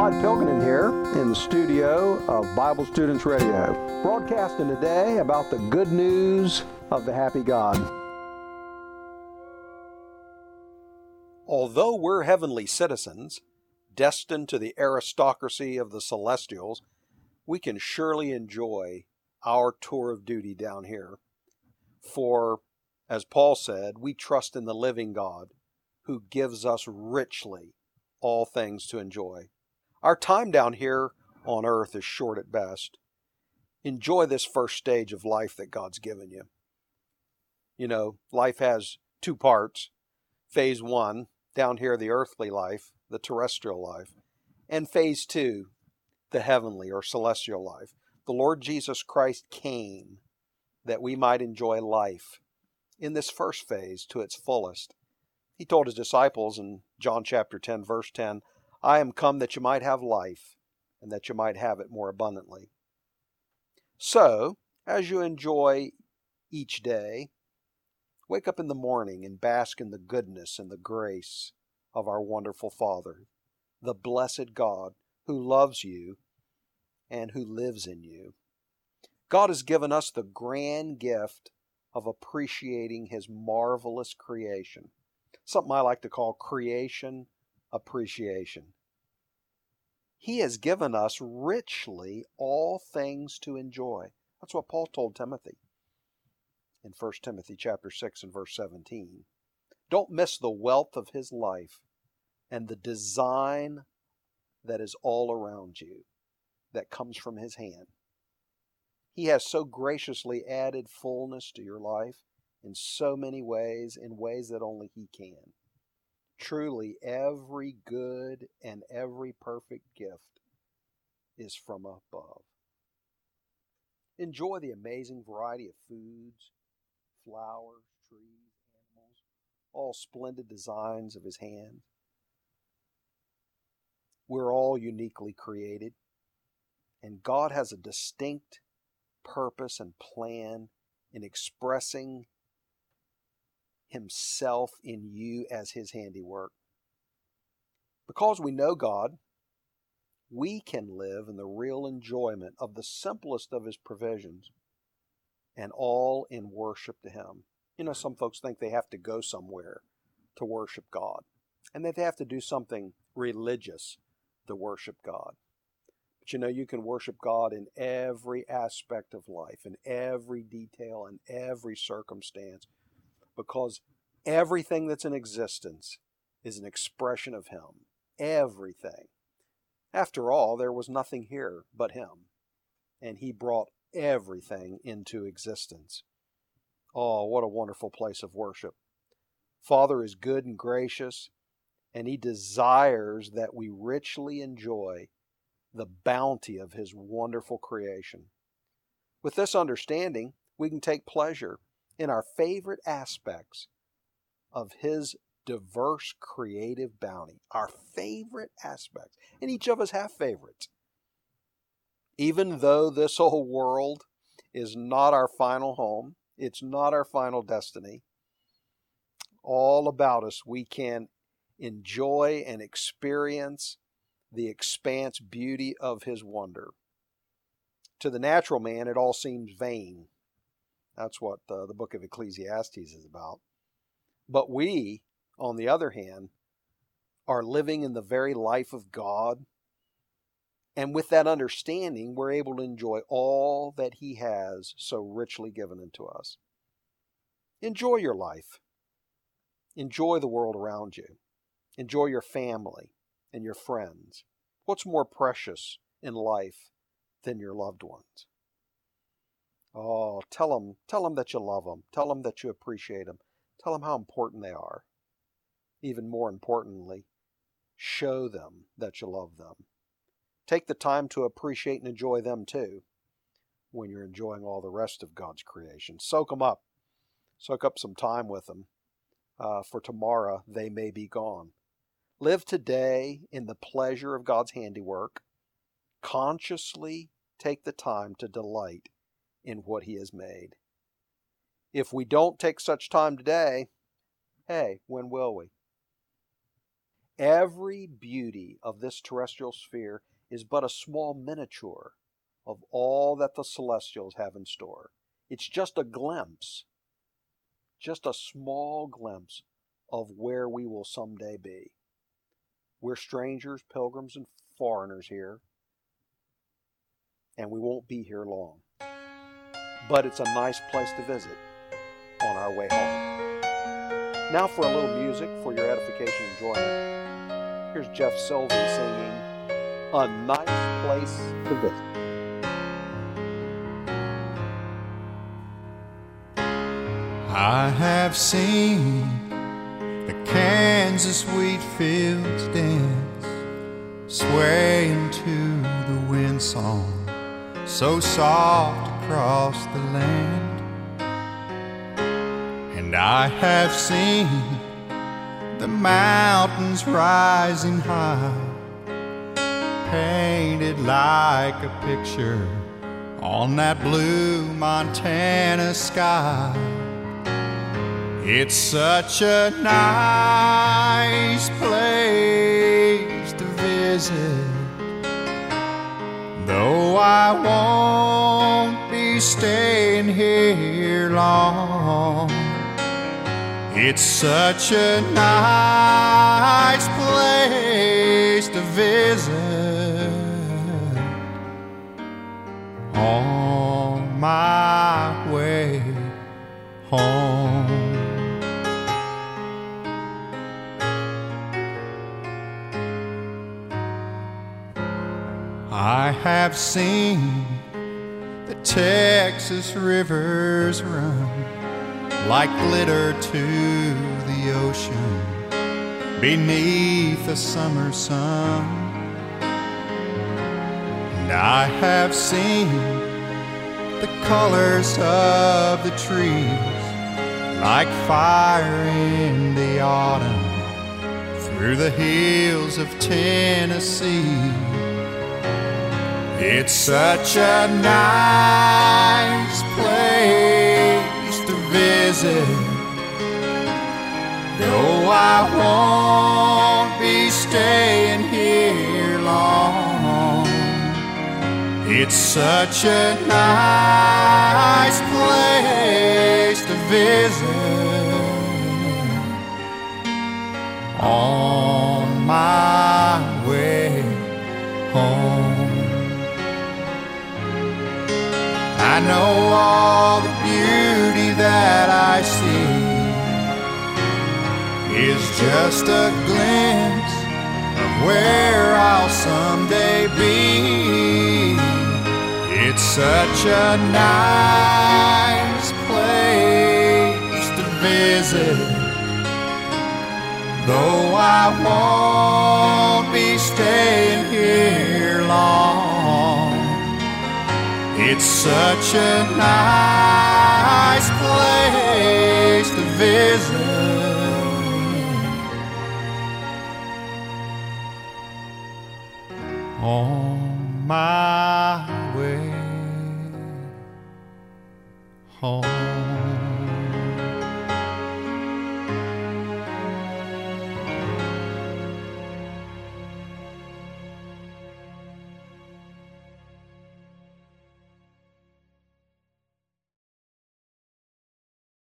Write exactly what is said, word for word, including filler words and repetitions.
Todd Pilkington here in the studio of Bible Students Radio, broadcasting today about the good news of the happy God. Although we're heavenly citizens, destined to the aristocracy of the celestials, we can surely enjoy our tour of duty down here. For, as Paul said, we trust in the living God who gives us richly all things to enjoy. Our time down here on earth is short at best. Enjoy this first stage of life that God's given you. You know, life has two parts. Phase one, down here, the earthly life, the terrestrial life. And phase two, the heavenly or celestial life. The Lord Jesus Christ came that we might enjoy life in this first phase to its fullest. He told his disciples in John chapter ten, verse ten, I am come that you might have life, and that you might have it more abundantly. So, as you enjoy each day, wake up in the morning and bask in the goodness and the grace of our wonderful Father, the blessed God who loves you and who lives in you. God has given us the grand gift of appreciating His marvelous creation. Something I like to call creation appreciation. He has given us richly all things to enjoy. That's what Paul told Timothy in First Timothy chapter six and verse seventeen. Don't miss the wealth of His life and the design that is all around you that comes from His hand. He has so graciously added fullness to your life in so many ways, in ways that only He can. Truly, every good and every perfect gift is from above. Enjoy the amazing variety of foods, flowers, trees, animals, all splendid designs of His hand. We're all uniquely created, and God has a distinct purpose and plan in expressing Himself in you as His handiwork. Because we know God, we can live in the real enjoyment of the simplest of His provisions, and all in worship to Him. You know, some folks think they have to go somewhere to worship God, and that they have to do something religious to worship God. But you know, you can worship God in every aspect of life, in every detail, in every circumstance, because everything that's in existence is an expression of Him. Everything. After all, there was nothing here but Him, and He brought everything into existence. Oh, what a wonderful place of worship. Father is good and gracious, and He desires that we richly enjoy the bounty of His wonderful creation. With this understanding, we can take pleasure in our favorite aspects of His diverse creative bounty. Our favorite aspects. And each of us have favorites. Even though this whole world is not our final home, it's not our final destiny, all about us we can enjoy and experience the expanse beauty of His wonder. To the natural man, it all seems vain. That's what uh, the book of Ecclesiastes is about. But we, on the other hand, are living in the very life of God. And with that understanding, we're able to enjoy all that He has so richly given unto us. Enjoy your life. Enjoy the world around you. Enjoy your family and your friends. What's more precious in life than your loved ones? Oh, tell them, tell them that you love them. Tell them that you appreciate them. Tell them how important they are. Even more importantly, show them that you love them. Take the time to appreciate and enjoy them too when you're enjoying all the rest of God's creation. Soak them up. Soak up some time with them. Uh, for tomorrow they may be gone. Live today in the pleasure of God's handiwork. Consciously take the time to delight in what He has made. If we don't take such time today, hey, when will we? Every beauty of this terrestrial sphere is but a small miniature of all that the celestials have in store. It's just a glimpse, just a small glimpse of where we will someday be. We're strangers, pilgrims, and foreigners here, and we won't be here long. But it's a nice place to visit on our way home. Now for a little music for your edification and enjoyment. Here's Jeff Sylvie singing A Nice Place to Visit. I have seen the Kansas wheat fields dance, swaying to the wind song so soft across the land. And I have seen the mountains rising high, painted like a picture on that blue Montana sky. It's such a nice place to visit, though I won't be staying here long. It's such a nice place to visit on my way home. I have seen the Texas rivers run like glitter to the ocean beneath a summer sun. And I have seen the colors of the trees like fire in the autumn through the hills of Tennessee. It's such a nice place to visit, though I won't be staying here long. It's such a nice place to visit on my way home. I know all the beauty that I see is just a glimpse of where I'll someday be. It's such a nice place to visit, though I won't be staying here long. It's such a nice place to visit on my way home.